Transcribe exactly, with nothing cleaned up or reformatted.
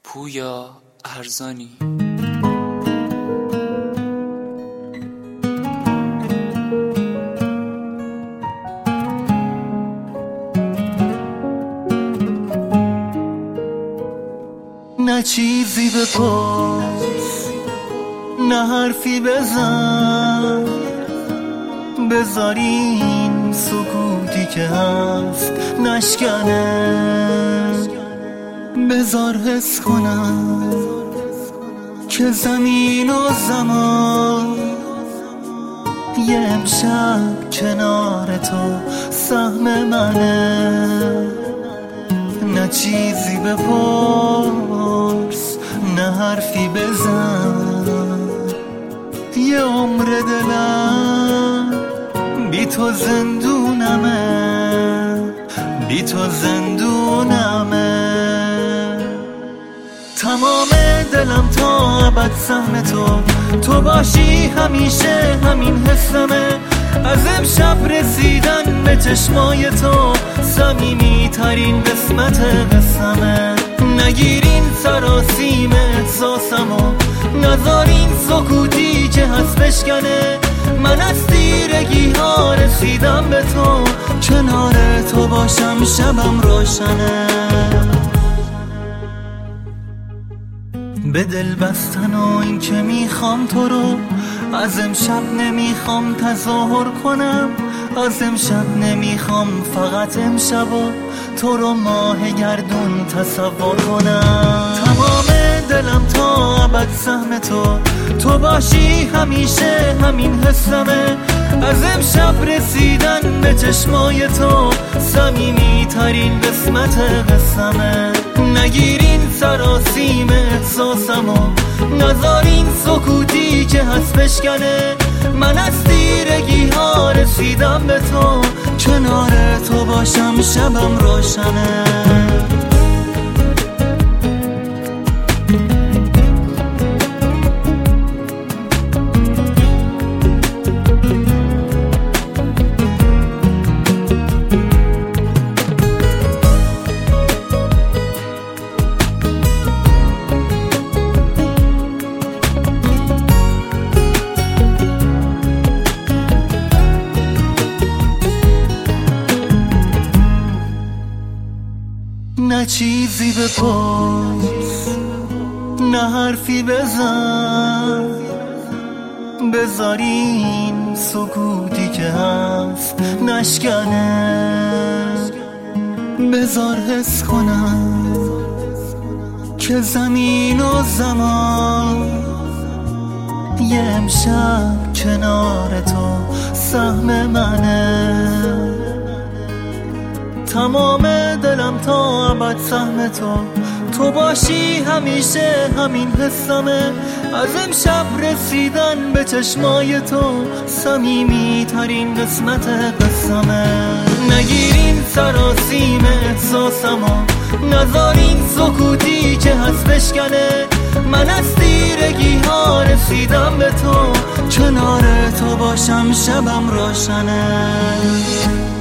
پویا ارزانی. نه چیزی بپرس، نه حرفی بزن، بذار این سکوتی که هست نشکنه، بذار حس کنم که زمین و زمان یه امشب کنار تو سهم منه. نه چیزی بپرس، نه حرفی بزن، یه عمر دلم بی تو زندونمه، بی تو زندونمه. تمام دلم تا ابد سهم تو، تو باشی همیشه همین حسمه. از امشب رسیدن به چشمای تو صمیمی ترین قسمت قسمه. نگیرین سراسیم احساسمو، نذارین سکوتی که هست بشکنه. من از تیرگی ها رسیدم به تو، کنار تو باشم شبم روشنه. به دل بستن و این که میخوام تو رو، از امشب نمیخوام تظاهر کنم، از امشب نمیخوام فقط امشب و تو رو ماه گردون تصور کنم. تمام دلم تا ابد سهم تو، تو باشی همیشه همین حسمه. از امشب رسیدن به چشمای تو صمیمی ترین قسمت قسمه. نگیرین سراسیم احساسمو، نذارین سکوتی که هست بشکنه. من از تیرگی ها رسیدم به تو، کنار تو باشم شبم روشنه. نه چیزی بپرس، نه حرفی بزن، بذار این سکوتی که هست نشکنه. بذار حس کنم که زمین و زمان یه امشب کنار تو سهم منه. تمام دلم تا ابد سهم تو، تو باشی همیشه همین حسمه. از امشب رسیدن به چشمای تو صمیمی ترین قسمت قسمه. نگیرین سراسیم احساسمو، نذارین سکوتی که هست بشکنه. من از تیرگی ها رسیدم به تو، کنار تو باشم شبم روشنه.